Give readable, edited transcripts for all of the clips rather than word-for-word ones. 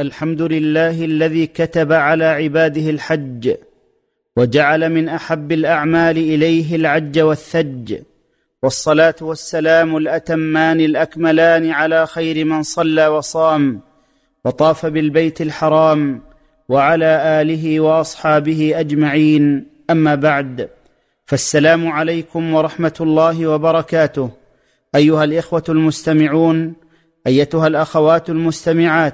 الحمد لله الذي كتب على عباده الحج وجعل من أحب الأعمال إليه العج والثج، والصلاة والسلام الأتمان الأكملان على خير من صلى وصام وطاف بالبيت الحرام وعلى آله وأصحابه أجمعين. أما بعد، فالسلام عليكم ورحمة الله وبركاته أيها الإخوة المستمعون، أيتها الأخوات المستمعات،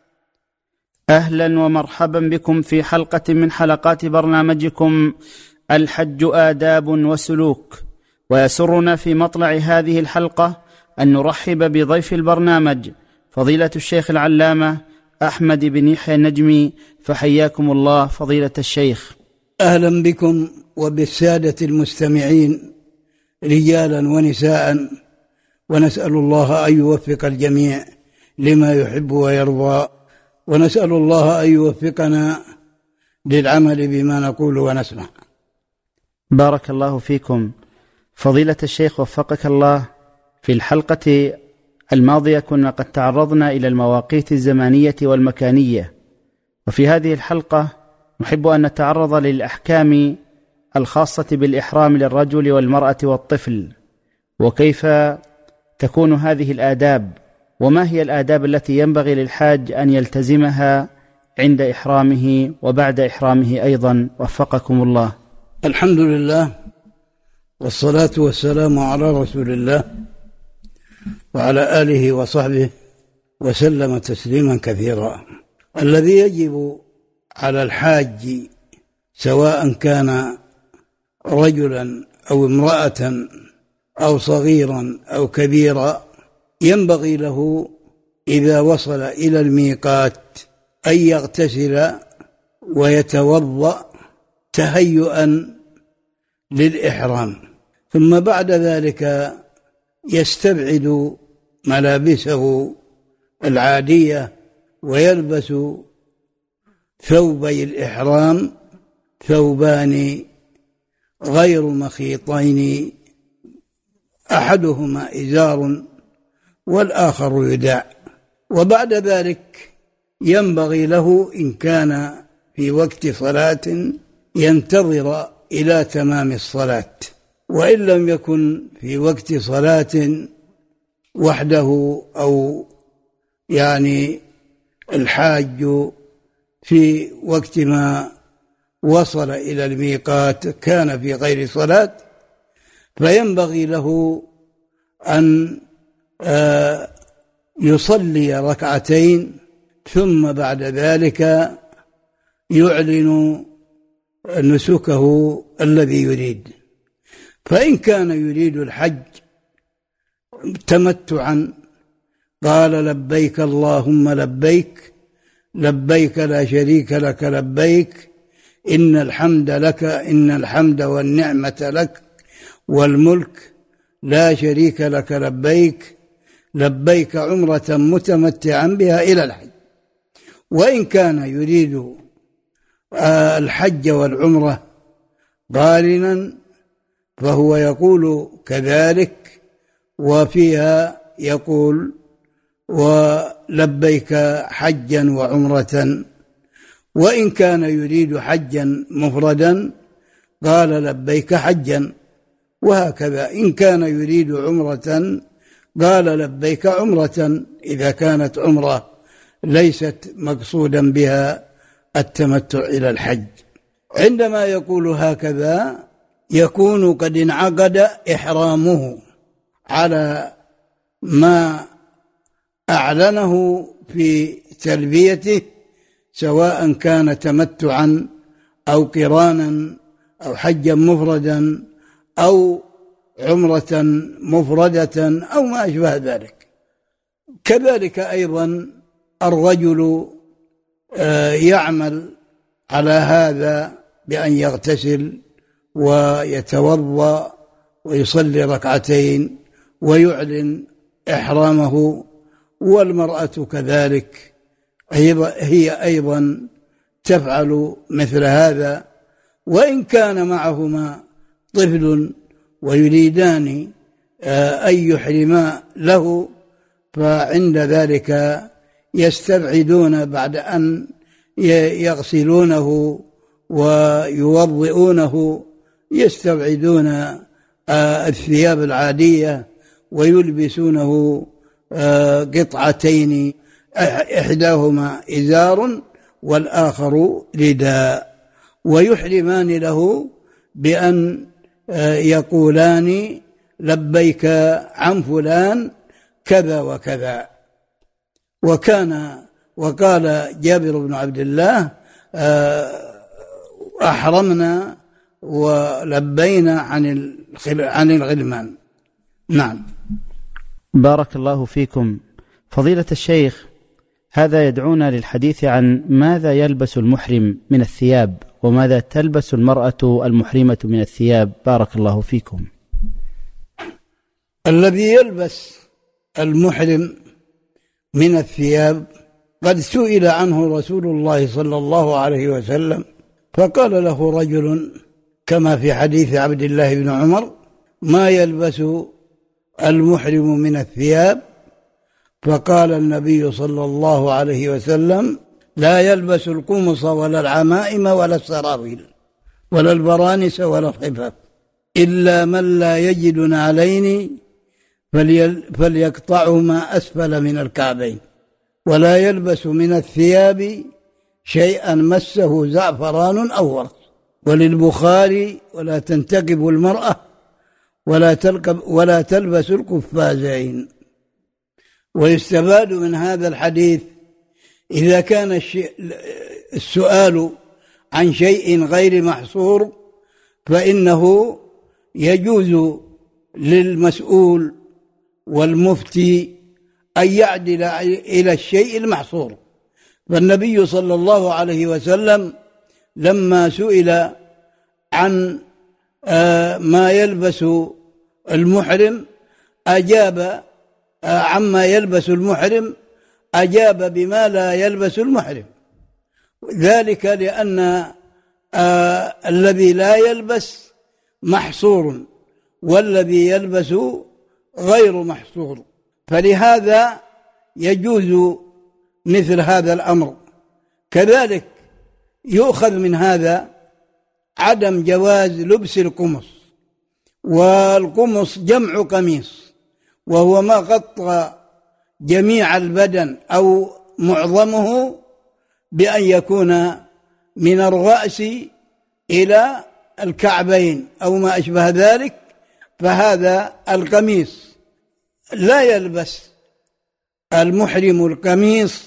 أهلا ومرحبا بكم في حلقة من حلقات برنامجكم الحج آداب وسلوك. ويسرنا في مطلع هذه الحلقة أن نرحب بضيف البرنامج فضيلة الشيخ العلامة أحمد بن يحيى النجمي، فحياكم الله فضيلة الشيخ. أهلا بكم وبالسادة المستمعين رجالا ونساء، ونسأل الله أن يوفق الجميع لما يحب ويرضى، ونسأل الله أن يوفقنا للعمل بما نقول ونسمع. بارك الله فيكم فضيلة الشيخ، وفقك الله. في الحلقة الماضية كنا قد تعرضنا إلى المواقيت الزمانية والمكانية، وفي هذه الحلقة نحب أن نتعرض للأحكام الخاصة بالإحرام للرجل والمرأة والطفل، وكيف تكون هذه الآداب، وما هي الآداب التي ينبغي للحاج أن يلتزمها عند إحرامه وبعد إحرامه أيضا، وفقكم الله. الحمد لله والصلاة والسلام على رسول الله وعلى آله وصحبه وسلم تسليما كثيرا. الذي يجب على الحاج سواء كان رجلا أو امرأة أو صغيرا أو كبيرا، ينبغي له إذا وصل إلى الميقات أن يغتسل ويتوضأ تهيئا للإحرام، ثم بعد ذلك يستبعد ملابسه العادية ويلبس ثوبي الإحرام، ثوبان غير مخيطين، أحدهما إزار والآخر رداء. وبعد ذلك ينبغي له إن كان في وقت صلاة ينتظر إلى تمام الصلاة، وإن لم يكن في وقت صلاة وحده أو الحاج في وقت ما وصل إلى الميقات كان في غير صلاة، فينبغي له أن يصلي ركعتين، ثم بعد ذلك يعلن نسكه الذي يريد. فإن كان يريد الحج تمتعا قال لبيك اللهم لبيك، لبيك لا شريك لك لبيك، إن الحمد لك، إن الحمد والنعمة لك والملك لا شريك لك لبيك، لبيك عمرة متمتعا بها إلى الحج. وإن كان يريد الحج والعمرة قارنا فهو يقول كذلك، وفيها يقول ولبيك حجا وعمرة. وإن كان يريد حجا مفردا قال لبيك حجا، وهكذا إن كان يريد عمرة قال لبيك عمرة، إذا كانت عمرة ليست مقصودا بها التمتع إلى الحج. عندما يقول هكذا يكون قد انعقد إحرامه على ما أعلنه في تلبيته، سواء كان تمتعا أو قرانا أو حجا مفردا أو عمرة مفردة أو ما أشبه ذلك. كذلك أيضا الرجل يعمل على هذا بأن يغتسل ويتوضأ ويصلي ركعتين ويعلن إحرامه، والمرأة كذلك هي أيضا تفعل مثل هذا. وإن كان معهما طفل ويريدان أن يحرما له، فعند ذلك يستبعدون بعد أن يغسلونه ويوضئونه، يستبعدون الثياب العادية ويلبسونه قطعتين، إحداهما إزار والآخر رداء، ويحرمان له بأن يقولان لبيك عن فلان كذا وكذا. وقال جابر بن عبد الله أحرمنا ولبينا عن الغلمان. نعم. بارك الله فيكم. فضيلة الشيخ، هذا يدعونا للحديث عن ماذا يلبس المحرم من الثياب وماذا تلبس المرأة المحرمة من الثياب. بارك الله فيكم. الذي يلبس المحرم من الثياب قد سئل عنه رسول الله صلى الله عليه وسلم، فقال له رجل كما في حديث عبد الله بن عمر: ما يلبس المحرم من الثياب؟ فقال النبي صلى الله عليه وسلم: لا يلبس القمص ولا العمائم ولا السراويل ولا البرانس ولا الخفاف إلا من لا يجد نعلين فليقطعهما أسفل من الكعبين، ولا يلبس من الثياب شيئا مسه زعفران أو ورق. وللبخاري: ولا تنتقب المرأة ولا تلبس القفازين. ويستفاد من هذا الحديث إذا كان السؤال عن شيء غير محصور فإنه يجوز للمسؤول والمفتي أن يعدل إلى الشيء المحصور. فالنبي صلى الله عليه وسلم لما سئل عن ما يلبس المحرم أجاب عما يلبس المحرم، أجاب بما لا يلبس المحرم، ذلك لأن الذي لا يلبس محصور والذي يلبس غير محصور، فلهذا يجوز مثل هذا الأمر. كذلك يؤخذ من هذا عدم جواز لبس القمص، والقمص جمع قميص، وهو ما غطى جميع البدن أو معظمه بأن يكون من الرأس إلى الكعبين أو ما أشبه ذلك، فهذا القميص. لا يلبس المحرم القميص،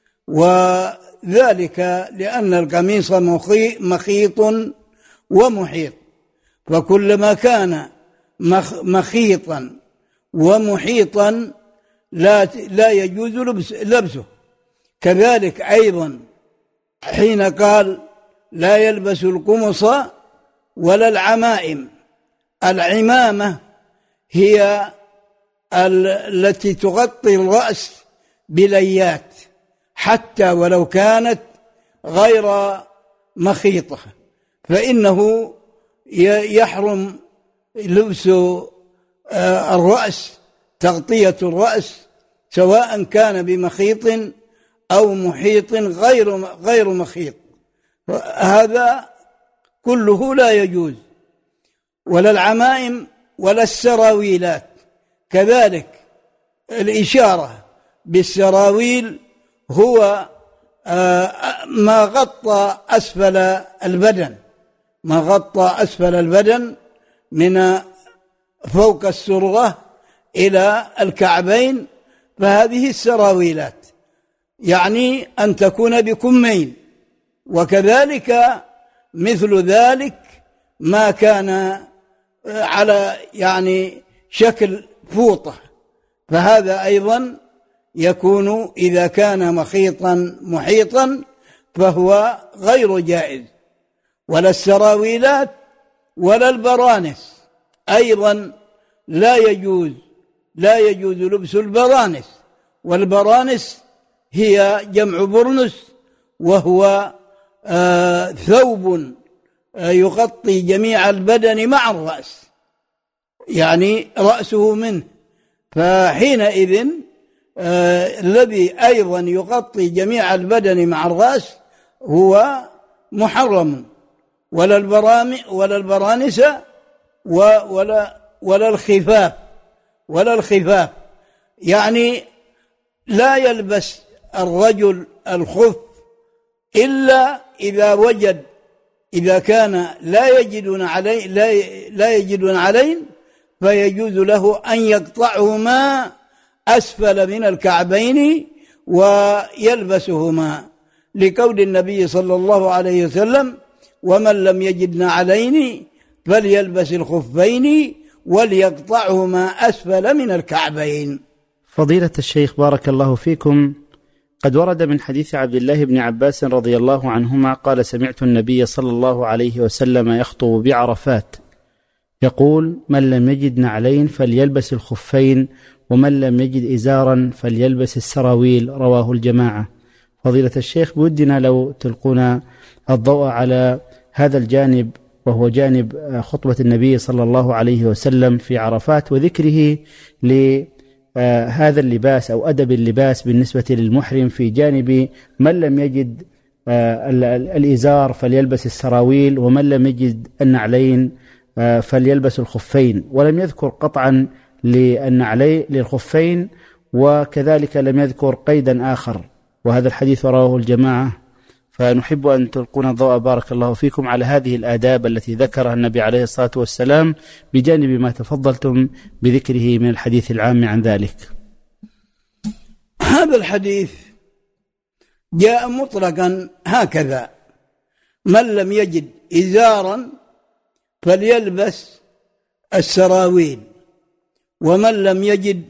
وذلك لأن القميص مخيط ومحيط، فكلما كان مخيطا ومحيطا لا يجوز لبسه. كذلك أيضا حين قال لا يلبس القمص ولا العمائم، العمامة هي التي تغطي الرأس بليات حتى ولو كانت غير مخيطة، فإنه يحرم لبس الرأس، تغطية الرأس، سواء كان بمخيط أو محيط غير مخيط، هذا كله لا يجوز. ولا العمائم ولا السراويلات. كذلك الإشارة بالسراويل هو ما غطى أسفل البدن، ما غطى أسفل البدن من فوق السرة إلى الكعبين، فهذه السراويلات، يعني أن تكون بكمين. وكذلك مثل ذلك ما كان على يعني شكل فوطة، فهذا أيضا يكون إذا كان مخيطا محيطا فهو غير جائز. ولا السراويلات ولا البرانس أيضا لا يجوز لبس البرانس. والبرانس هي جمع برنس، وهو ثوب يغطي جميع البدن مع الرأس، يعني رأسه منه، فحينئذ الذي أيضا يغطي جميع البدن مع الرأس هو محرم، ولا البرانس ولا الخفاف. يعني لا يلبس الرجل الخف إلا إذا كان لا يجدون عليه فيجوز له أن يقطعهما أسفل من الكعبين ويلبسهما، لقول النبي صلى الله عليه وسلم: ومن لم يجد عليه فليلبس الخفين وليقطعهما أسفل من الكعبين. فضيلة الشيخ بارك الله فيكم، قد ورد من حديث عبد الله بن عباس رضي الله عنهما قال: سمعت النبي صلى الله عليه وسلم يخطب بعرفات يقول: من لم يجد نعلين فليلبس الخفين، ومن لم يجد إزارا فليلبس السراويل، رواه الجماعة. فضيلة الشيخ، بودنا لو تلقون الضوء على هذا الجانب، وهو جانب خطبة النبي صلى الله عليه وسلم في عرفات وذكره لهذا اللباس أو أدب اللباس بالنسبة للمحرم، في جانب من لم يجد الإزار فليلبس السراويل، ومن لم يجد النعلين فليلبس الخفين، ولم يذكر قطعا للخفين، وكذلك لم يذكر قيدا آخر، وهذا الحديث رواه الجماعة. فنحب أن تلقون الضوء بارك الله فيكم على هذه الآداب التي ذكرها النبي عليه الصلاة والسلام، بجانب ما تفضلتم بذكره من الحديث العام عن ذلك. هذا الحديث جاء مطلقا هكذا: من لم يجد إزارا فليلبس السراويل، ومن لم يجد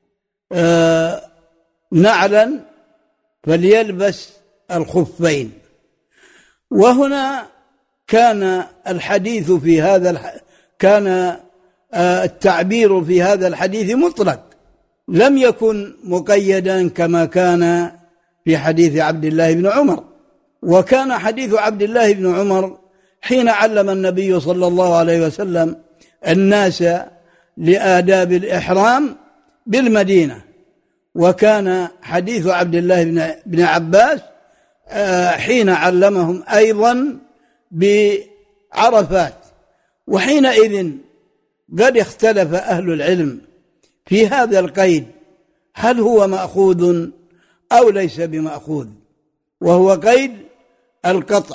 نعلا فليلبس الخفين. وهنا كان الحديث في هذا كان التعبير في هذا الحديث مطلق، لم يكن مقيدا كما كان في حديث عبد الله بن عمر. وكان حديث عبد الله بن عمر حين علم النبي صلى الله عليه وسلم الناس لآداب الإحرام بالمدينة، وكان حديث عبد الله بن عباس حين علمهم أيضا بعرفات. وحينئذ قد اختلف أهل العلم في هذا القيد، هل هو مأخوذ أو ليس بمأخوذ، وهو قيد القطع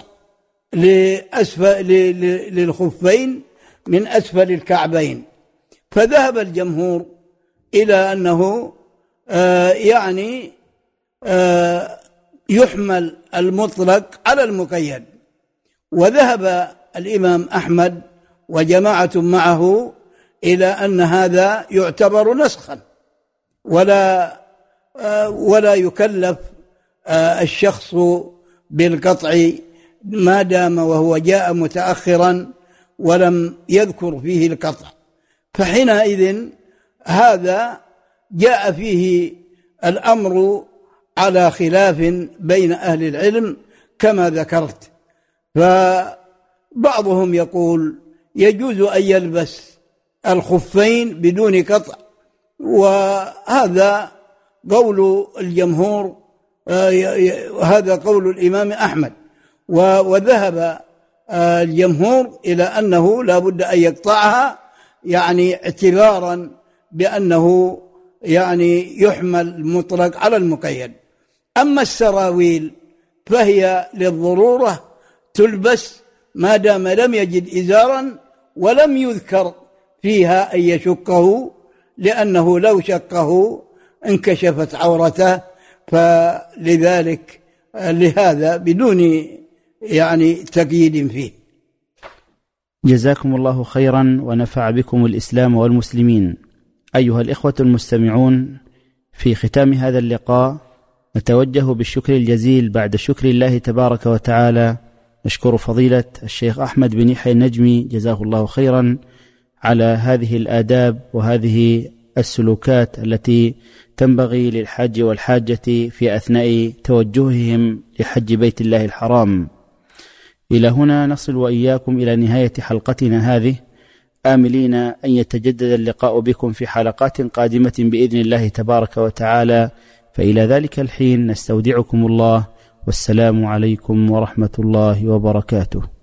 للخفين من أسفل الكعبين. فذهب الجمهور إلى أنه يحمل المطلق على المقيد، وذهب الإمام أحمد وجماعة معه إلى أن هذا يعتبر نسخا، ولا يكلف الشخص بالقطع ما دام وهو جاء متأخرا ولم يذكر فيه القطع. فحينئذ هذا جاء فيه الأمر على خلاف بين أهل العلم كما ذكرت. فبعضهم يقول يجوز أن يلبس الخفين بدون قطع، وهذا قول الجمهور، هذا قول الإمام أحمد. وذهب الجمهور إلى أنه لا بد أن يقطعها، يعني اعتبارا بأنه يحمل المطلق على المقيد. أما السراويل فهي للضرورة تلبس ما دام لم يجد إزارا، ولم يذكر فيها أن يشقه، لأنه لو شقه انكشفت عورته، فلذلك لهذا بدون تقييد فيه. جزاكم الله خيرا ونفع بكم الإسلام والمسلمين. أيها الإخوة المستمعون، في ختام هذا اللقاء نتوجه بالشكر الجزيل بعد شكر الله تبارك وتعالى. نشكر فضيلة الشيخ أحمد بن يحيى النجمي جزاه الله خيرا على هذه الآداب وهذه السلوكات التي تنبغي للحاج والحاجة في أثناء توجههم لحج بيت الله الحرام. إلى هنا نصل وإياكم إلى نهاية حلقتنا هذه. آملين أن يتجدد اللقاء بكم في حلقات قادمة بإذن الله تبارك وتعالى. فإلى ذلك الحين نستودعكم الله، والسلام عليكم ورحمة الله وبركاته.